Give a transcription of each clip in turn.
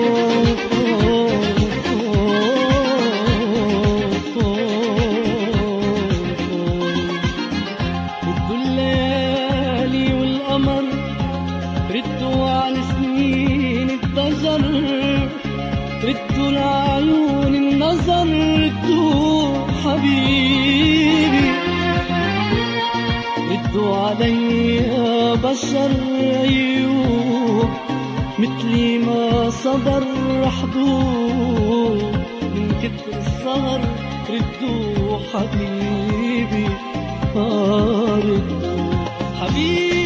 ردوا الليالي والقمر، ردوا على سنين الضجر، ردوا لعيون النظر، ردوا حبيبي، ردوا علي يا بشر أيوب مثلي ما صبر حدود من كتر السهر، ردوا حبيبي ردوا حبيبي.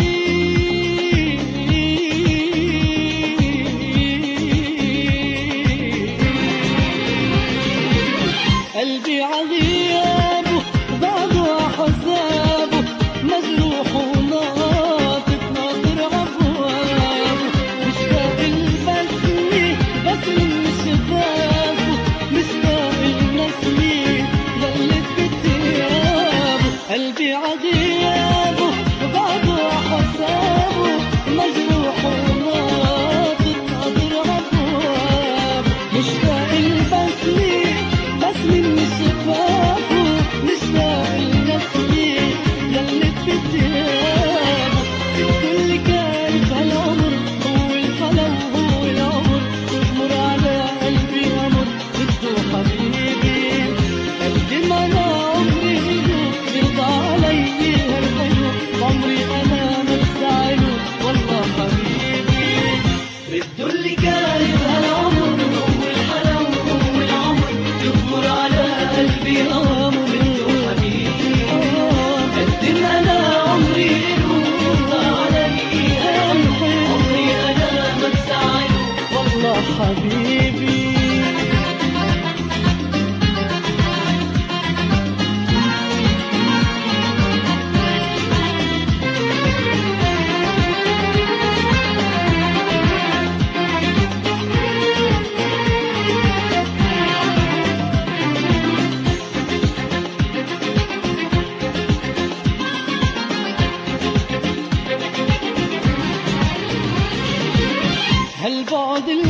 قلبي عغيابه بعده حسابه، مجروح وناطق ناطر أبوابه، مشتاق البسمة بس من شفافه، مشتاق النسمة ظلت بتيابه. قلبي عغيابه بعده حسابه، مجروح وناطق ناطر أبوابه، مشتاق البسمة بس من شفافه، مشتاق النسمة ظلت بتيابه. الكل كان بهالعمر هو الحلا وهو العمر، يمر على قلبي أمر ردوا حبيبي. قد ما أنا عمري إله يرضى علي هالحلو، بعمري أنا ما بزعله والله حبيبي. ردوا اللي كان بهالعمر هو الحلا وهو العمر، يمر على قلبي أمر ردوا حبيبي. قد ما أنا عمري إله يرضى علي هالحلو، عمري أنا ما بزعله والله حبيبي. هالبعد